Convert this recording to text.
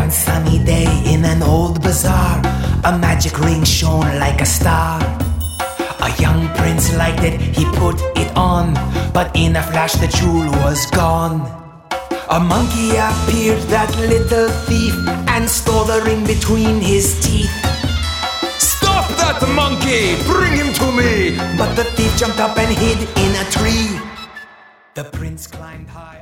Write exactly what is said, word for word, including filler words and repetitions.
one sunny day in an old bazaar, a magic ring shone like a star. A young prince liked it, he put it on, but in a flash the jewel was gone. A monkey appeared, that little thief, and stole the ring between his teeth. Stop that monkey! Bring him to me! But the thief jumped up and hid in a tree. The prince climbed high.